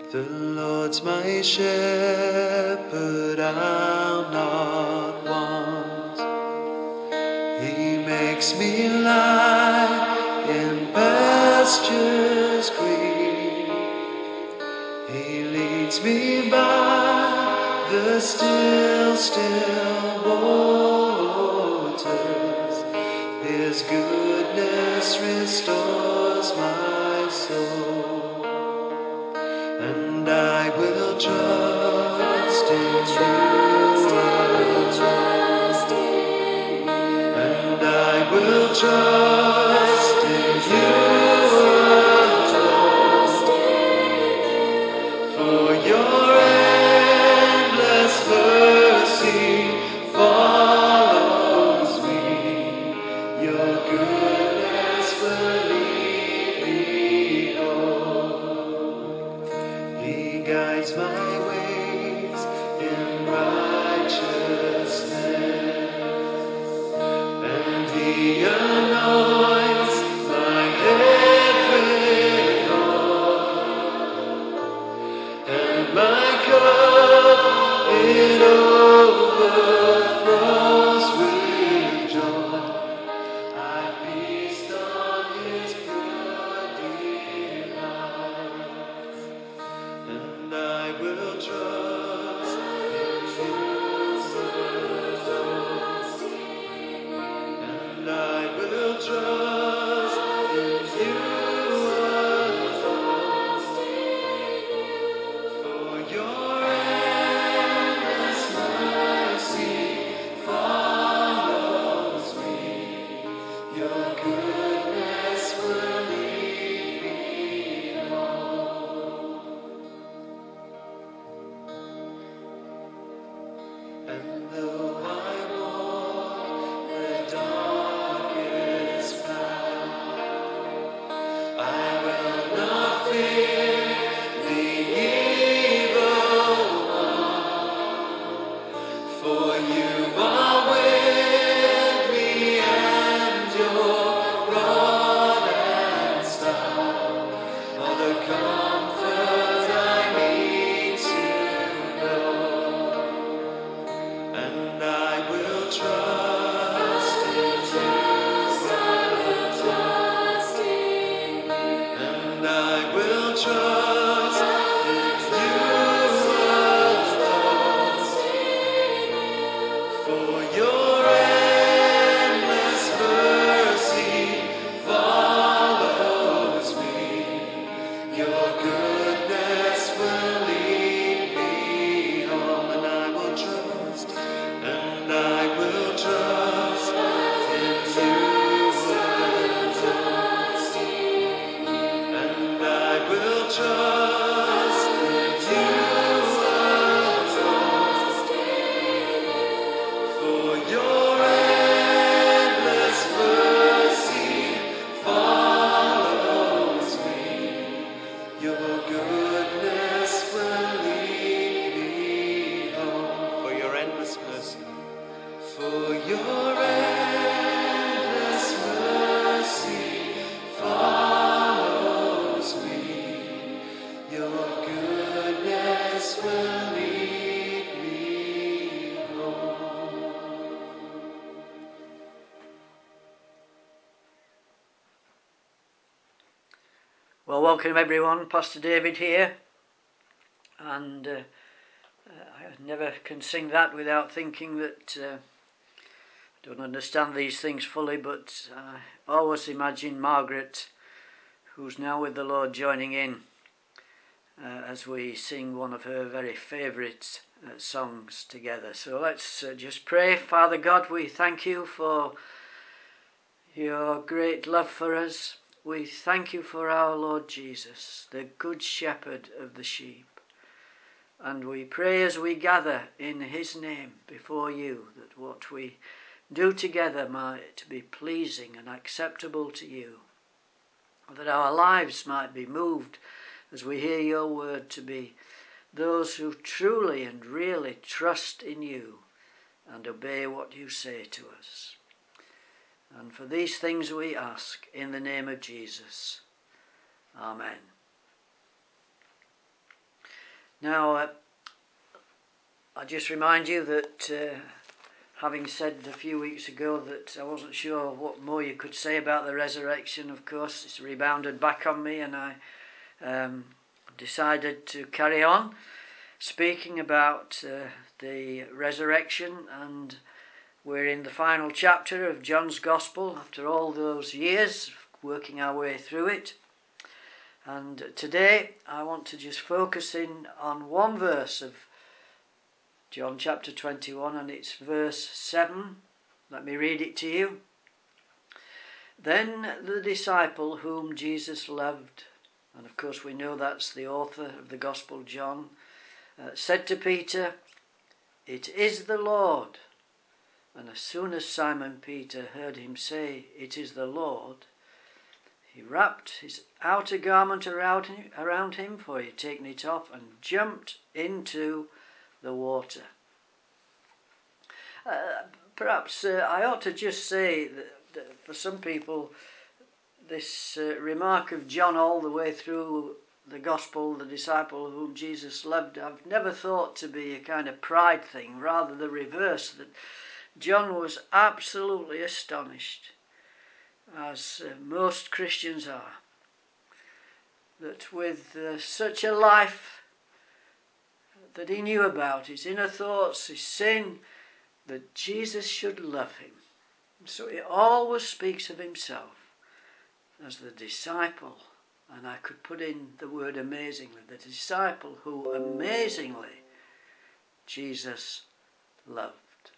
The Lord's my shepherd, I'll not want. He makes me lie in pastures green. He leads me by the still waters. His goodness restores my soul. And I will trust in you. And I will trust in you. For your endless mercy follows me. Your goodness will lead me home. He guides my ways in righteousness, and He anoints my head with oil, and my cup it overflows with joy. I feast on His pure delight, and I will trust in you, and I will trust in you alone. For your endless mercy follows me. Your goodness will lead me home. And though I walk the darkest path, I will not fear the evil one, for you are with me, and your rod and staff are the comfort I need to know. And I will trust in you, and I will trust in you alone. For your endless mercy follows me. Your goodness will lead me home. And I will trust, and I will trust in you alone. And I will trust in you alone. For your endless mercy follows me. Your goodness will lead me home. For your endless mercy. For your endless mercy follows me. Your goodness will lead me home. Well, welcome everyone. Pastor David here, and I never can sing that without thinking that I don't understand these things fully, but I always imagine Margaret, who's now with the Lord, joining in as we sing one of her very favourite songs together. So let's just pray. Father God, we thank you for your great love for us. We thank you for our Lord Jesus, the good shepherd of the sheep. And we pray as we gather in his name before you that what we do together might be pleasing and acceptable to you, that our lives might be moved as we hear your word to be those who truly and really trust in you and obey what you say to us. And for these things we ask in the name of Jesus. Amen. Now, I just remind you that having said a few weeks ago that I wasn't sure what more you could say about the resurrection, of course, it's rebounded back on me, and I decided to carry on speaking about the resurrection, and we're in the final chapter of John's Gospel after all those years working our way through it. And today I want to just focus in on one verse of John chapter 21, and it's verse 7. Let me read it to you. Then the disciple whom Jesus loved, and of course we know that's the author of the Gospel, John, said to Peter, "It is the Lord." And as soon as Simon Peter heard him say, "It is the Lord," he wrapped his outer garment around him, for he had taken it off, and jumped into the water. Perhaps I ought to just say that for some people this remark of John all the way through the Gospel, the disciple whom Jesus loved, I've never thought to be a kind of pride thing, rather the reverse, that John was absolutely astonished, as most Christians are, that with such a life that he knew about, his inner thoughts, his sin, that Jesus should love him. So he always speaks of himself as the disciple, and I could put in the word amazingly, the disciple who amazingly Jesus loved.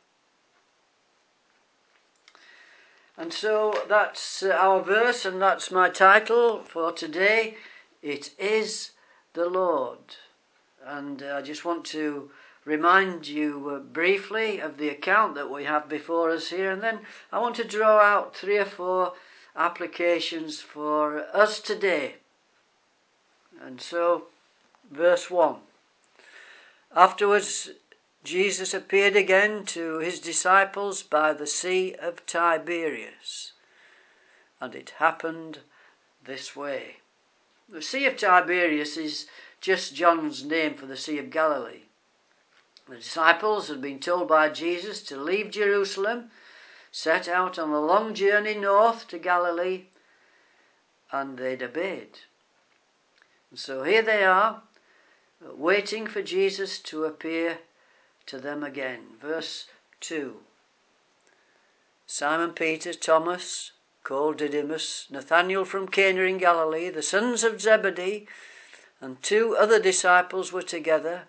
And so that's our verse, and that's my title for today. It is the Lord. And I just want to remind you briefly of the account that we have before us here, and then I want to draw out 3 or 4 applications for us today. And so, verse 1. Afterwards, Jesus appeared again to his disciples by the Sea of Tiberias, and it happened this way. The Sea of Tiberias is just John's name for the Sea of Galilee. The disciples had been told by Jesus to leave Jerusalem, set out on a long journey north to Galilee, and they'd obeyed. And so here they are, waiting for Jesus to appear to them again. Verse 2. Simon Peter, Thomas, called Didymus, Nathanael from Cana in Galilee, the sons of Zebedee, and 2 other disciples were together.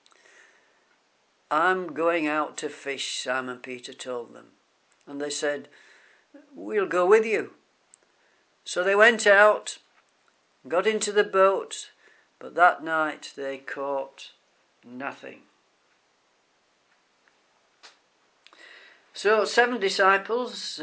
"I'm going out to fish," Simon Peter told them. And they said, "We'll go with you." So they went out, got into the boat, but that night they caught nothing. So 7 disciples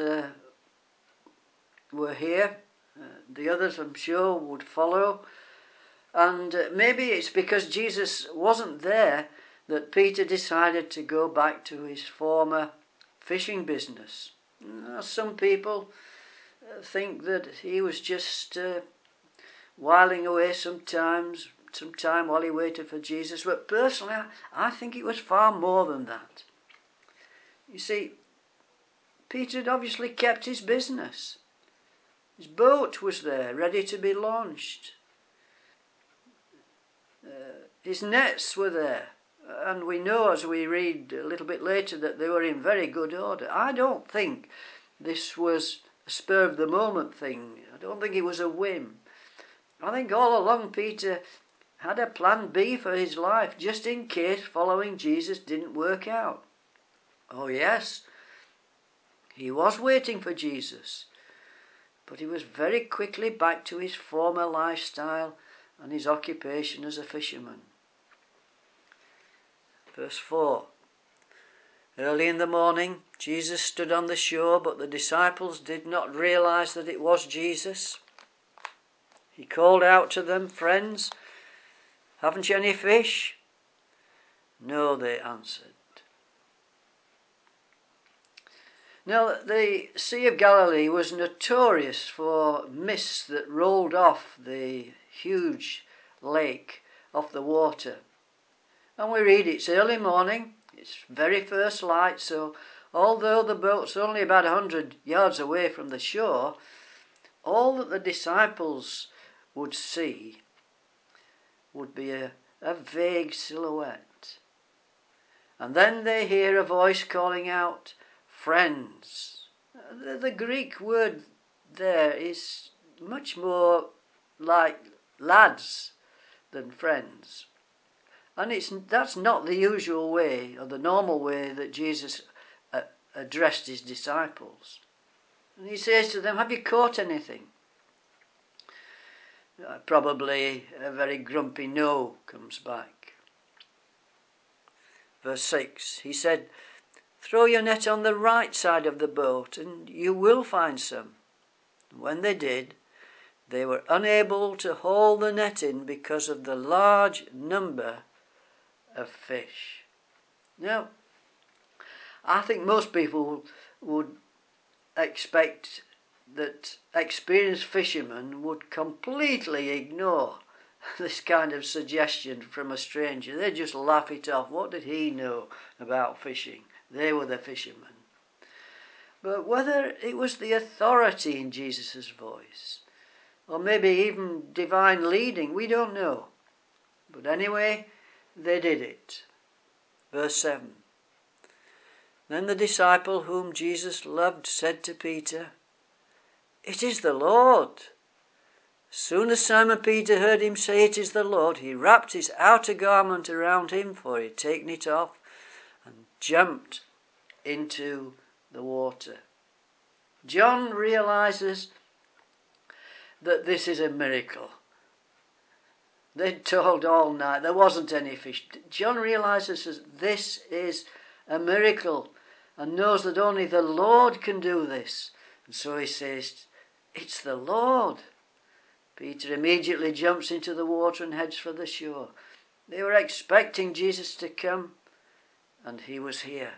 were here. The others, I'm sure, would follow. And maybe it's because Jesus wasn't there that Peter decided to go back to his former fishing business. Some people think that he was just whiling away some time while he waited for Jesus. But personally, I think it was far more than that. You see, Peter had obviously kept his business. His boat was there, ready to be launched. His nets were there. And we know, as we read a little bit later, that they were in very good order. I don't think this was a spur-of-the-moment thing. I don't think it was a whim. I think all along Peter had a plan B for his life, just in case following Jesus didn't work out. Oh yes, he was waiting for Jesus, but he was very quickly back to his former lifestyle and his occupation as a fisherman. Verse 4. Early in the morning, Jesus stood on the shore, but the disciples did not realize that it was Jesus. He called out to them, "Friends, haven't you any fish?" "No," they answered. Now, the Sea of Galilee was notorious for mists that rolled off the huge lake, off the water. And we read it's early morning, it's very first light, so although the boat's only about 100 yards away from the shore, all that the disciples would see would be a vague silhouette. And then they hear a voice calling out, "Friends." The Greek word there is much more like lads than friends. And that's not the usual way or the normal way that Jesus addressed his disciples. And he says to them, "Have you caught anything?" Probably a very grumpy no comes back. Verse 6, he said, "Throw your net on the right side of the boat and you will find some." When they did, they were unable to haul the net in because of the large number of fish. Now, I think most people would expect that experienced fishermen would completely ignore this kind of suggestion from a stranger. They'd just laugh it off. What did he know about fishing? They were the fishermen. But whether it was the authority in Jesus' voice, or maybe even divine leading, we don't know. But anyway, they did it. Verse 7. Then the disciple whom Jesus loved said to Peter, "It is the Lord." As soon as Simon Peter heard him say it is the Lord, he wrapped his outer garment around him, for he had taken it off, and jumped into the water. John realizes that this is a miracle. They'd toiled all night. There wasn't any fish. John realizes that this is a miracle and knows that only the Lord can do this. And so he says, "It's the Lord." Peter immediately jumps into the water and heads for the shore. They were expecting Jesus to come, and he was here.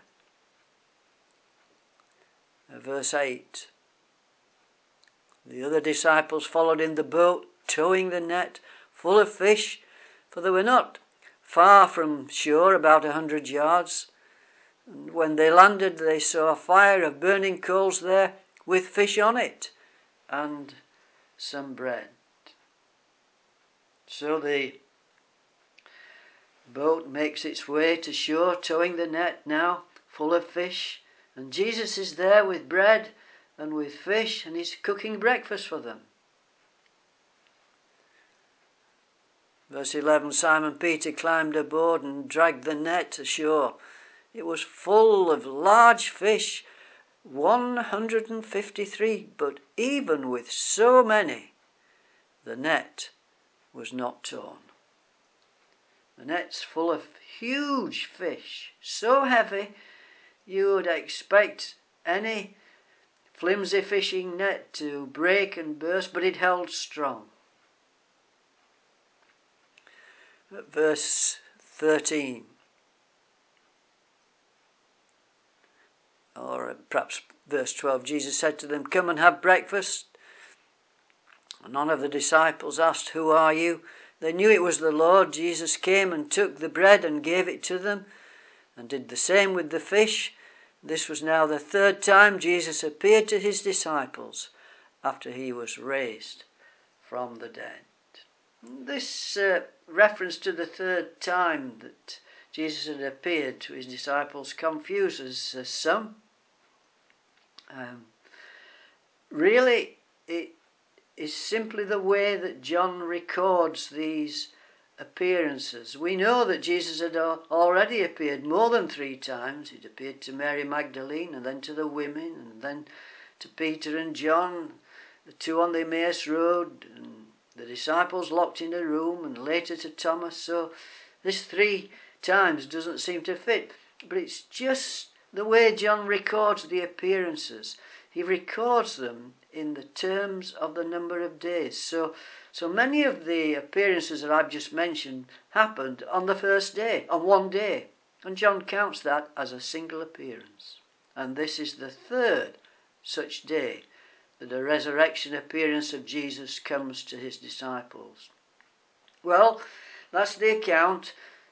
Verse 8. The other disciples followed in the boat, towing the net full of fish, for they were not far from shore, about 100 yards. And when they landed, they saw a fire of burning coals there with fish on it and some bread. So the boat makes its way to shore, towing the net now full of fish. And Jesus is there with bread and with fish, and he's cooking breakfast for them. Verse 11, Simon Peter climbed aboard and dragged the net ashore. It was full of large fish, 153, but even with so many, the net was not torn. The net's full of huge fish, so heavy you would expect any flimsy fishing net to break and burst, but it held strong. Verse 13, or perhaps verse 12, Jesus said to them, "Come and have breakfast." And none of the disciples asked, "Who are you?" They knew it was the Lord. Jesus came and took the bread and gave it to them, and did the same with the fish. This was now the third time Jesus appeared to his disciples after he was raised from the dead. This reference to the third time that Jesus had appeared to his disciples confuses some. Really, it is simply the way that John records these appearances. We know that Jesus had already appeared more than 3 times. He'd appeared to Mary Magdalene, and then to the women, and then to Peter and John, the 2 on the Emmaus Road, and the disciples locked in a room, and later to Thomas. So this 3 times doesn't seem to fit. But it's just the way John records the appearances. He records them in the terms of the number of days. So many of the appearances that I've just mentioned happened on the first day, on one day. And John counts that as a single appearance. And this is the 3rd such day that the resurrection appearance of Jesus comes to his disciples. Well, that's the account.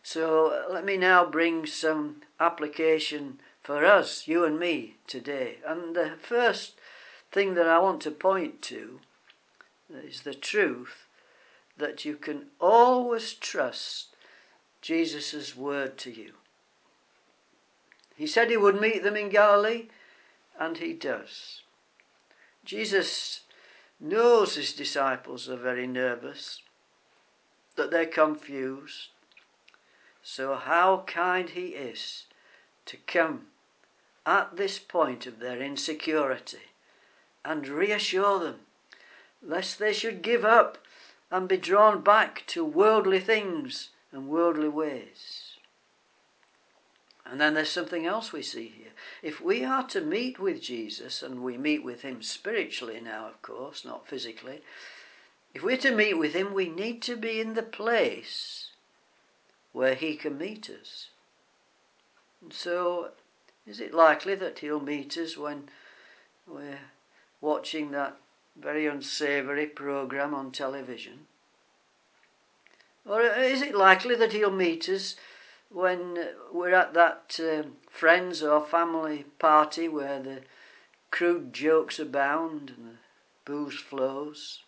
So let me now bring some application for us, you and me, today. And the first thing that I want to point to is the truth that you can always trust Jesus' word to you. He said he would meet them in Galilee, and he does. Jesus knows his disciples are very nervous, that they're confused. So how kind he is to come at this point of their insecurity and reassure them, lest they should give up and be drawn back to worldly things and worldly ways. And then there's something else we see here. If we are to meet with Jesus, and we meet with him spiritually now, of course, not physically, if we're to meet with him, we need to be in the place where he can meet us. And so, is it likely that he'll meet us when we're watching that very unsavoury programme on television? Or is it likely that he'll meet us when we're at that friends or family party where the crude jokes abound and the booze flows?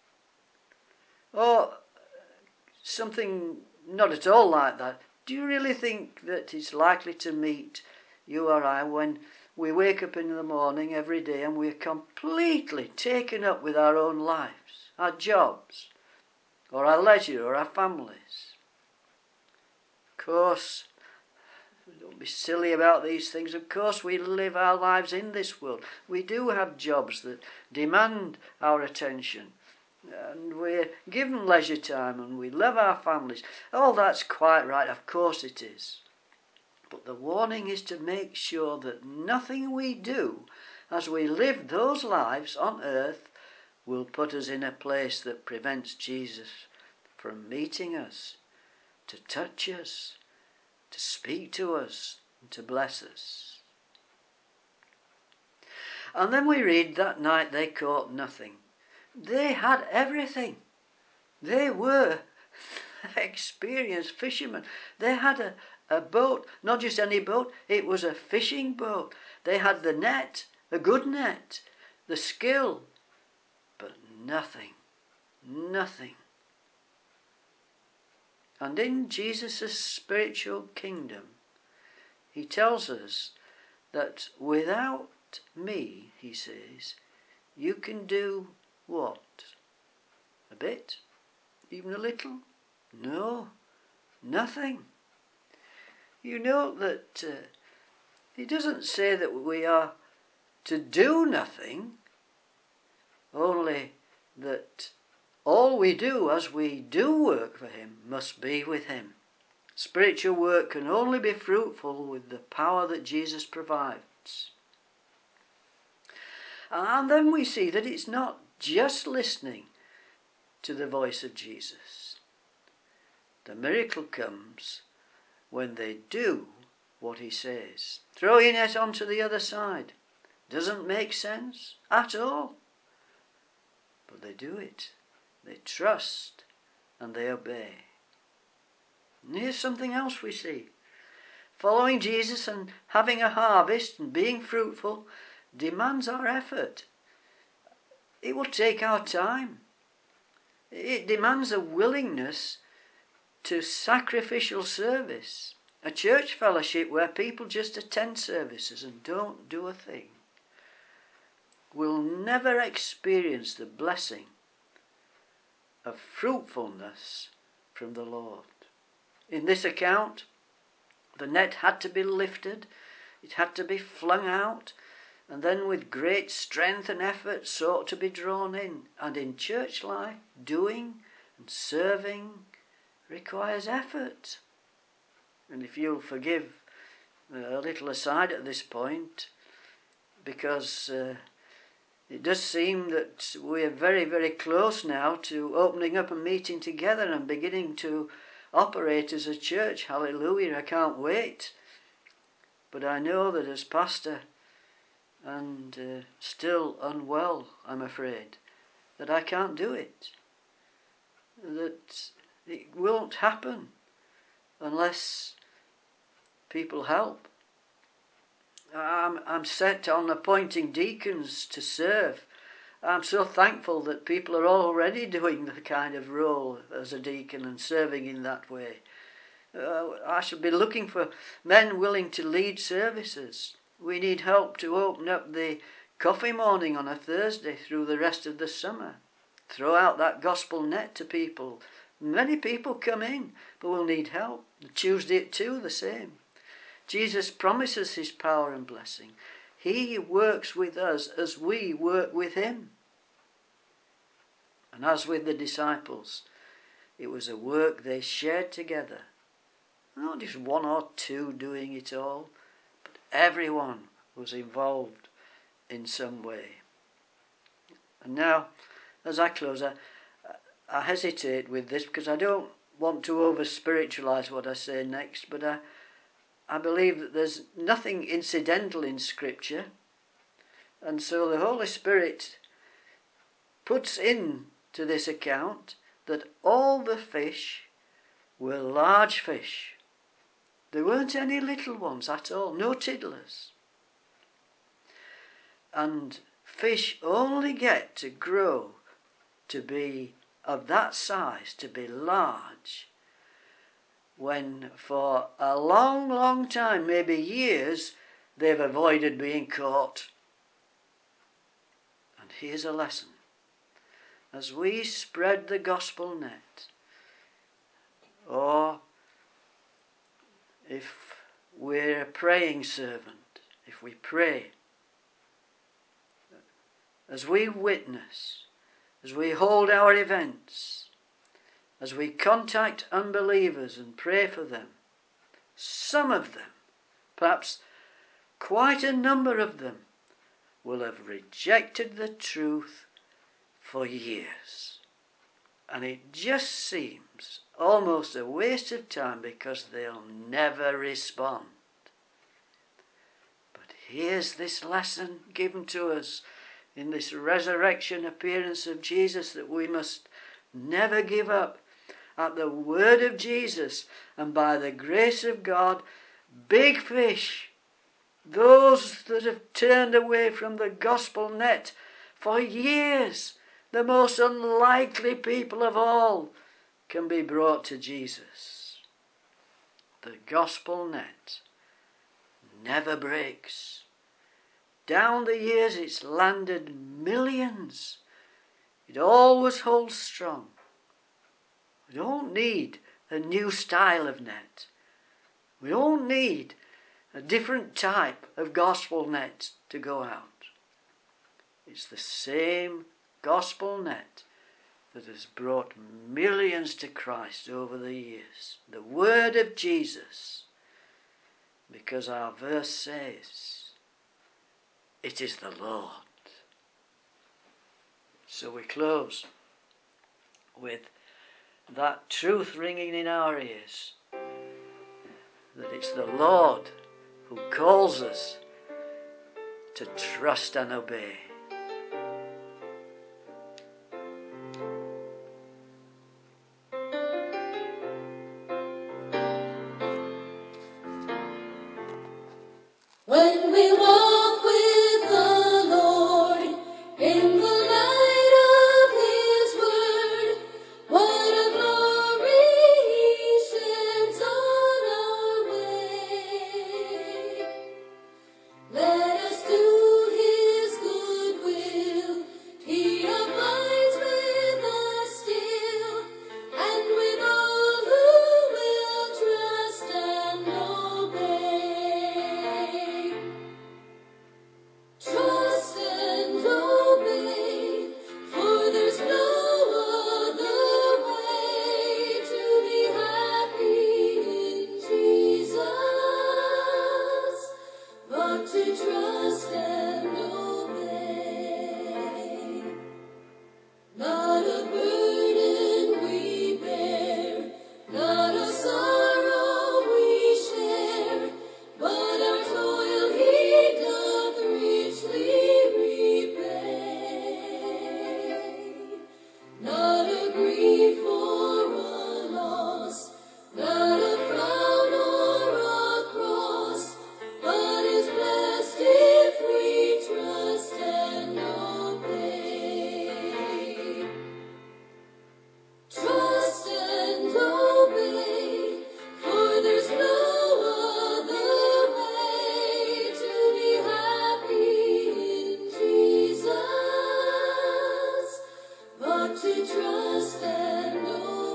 Or something not at all like that. Do you really think that he's likely to meet you or I when we wake up in the morning every day and we're completely taken up with our own lives, our jobs, or our leisure, or our families? Of course, don't be silly about these things. Of course, we live our lives in this world. We do have jobs that demand our attention. And we're given leisure time and we love our families. All that's quite right, of course it is. But the warning is to make sure that nothing we do as we live those lives on earth will put us in a place that prevents Jesus from meeting us, to touch us, to speak to us, and to bless us. And then we read that night they caught nothing. They had everything. They were experienced fishermen. They had a boat, not just any boat, it was a fishing boat. They had the net, a good net, the skill, but nothing. And in Jesus' spiritual kingdom, he tells us that without me, he says, you can do what? A bit? Even a little? No, nothing. You know that he doesn't say that we are to do nothing, only that all we do as we do work for him must be with him. Spiritual work can only be fruitful with the power that Jesus provides. And then we see that it's not just listening to the voice of Jesus. The miracle comes when they do what he says. Throw your net onto the other side. Doesn't make sense at all. But they do it. They trust and they obey. And here's something else we see. Following Jesus and having a harvest and being fruitful demands our effort. It will take our time. It demands a willingness to sacrificial service. A church fellowship where people just attend services and don't do a thing will never experience the blessing of fruitfulness from the Lord. In this account, the net had to be lifted, it had to be flung out, and then with great strength and effort sought to be drawn in. And in church life, doing and serving requires effort. And if you'll forgive a little aside at this point, because it does seem that we're very, very close now to opening up and meeting together and beginning to operate as a church. Hallelujah, I can't wait. But I know that as pastor and still unwell, I'm afraid, that I can't do it. That it won't happen unless people help. I'm set on appointing deacons to serve. I'm so thankful that people are already doing the kind of role as a deacon and serving in that way. I should be looking for men willing to lead services. We need help to open up the coffee morning on a Thursday through the rest of the summer. Throw out that gospel net to people. Many people come in, but will need help. Tuesday at 2, the same. Jesus promises his power and blessing. He works with us as we work with him. And as with the disciples, it was a work they shared together. Not just one or two doing it all, but everyone was involved in some way. And now, as I close, I hesitate with this because I don't want to over-spiritualize what I say next, but I believe that there's nothing incidental in Scripture, and so the Holy Spirit puts into this account that all the fish were large fish. There weren't any little ones at all, no tiddlers. And fish only get to grow to be of that size, to be large, when for a long, long time, maybe years, they've avoided being caught. And here's a lesson. As we spread the gospel net, or if we're a praying servant, if we pray, as we witness, as we hold our events, as we contact unbelievers and pray for them, some of them, perhaps quite a number of them, will have rejected the truth for years. And it just seems almost a waste of time because they'll never respond. But here's this lesson given to us in this resurrection appearance of Jesus, that we must never give up. At the word of Jesus and by the grace of God, big fish, those that have turned away from the gospel net for years, the most unlikely people of all, can be brought to Jesus. The gospel net never breaks. Down the years it's landed millions. It always holds strong. We don't need a new style of net. We don't need a different type of gospel net to go out. It's the same gospel net that has brought millions to Christ over the years. The word of Jesus. Because our verse says, it is the Lord. So we close with that truth ringing in our ears, that it's the Lord who calls us to trust and obey. When we walk with the Lord in the light of his word, what a glory he sheds on our way. Let us do his good to trust and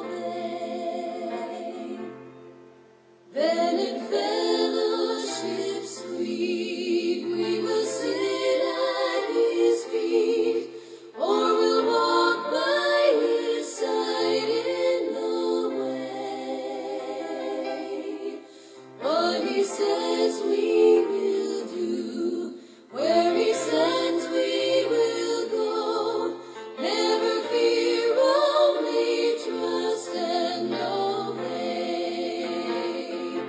obey. Then in fellowship sweet we will sit at his feet, or we'll walk by his side in the way. What he says we will do, where he sends we will go. Never fear, only trust and obey.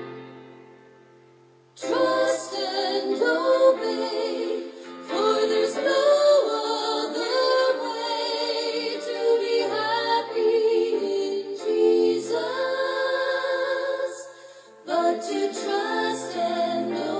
Trust and obey, for there's no other way to be happy in Jesus, but to trust and obey.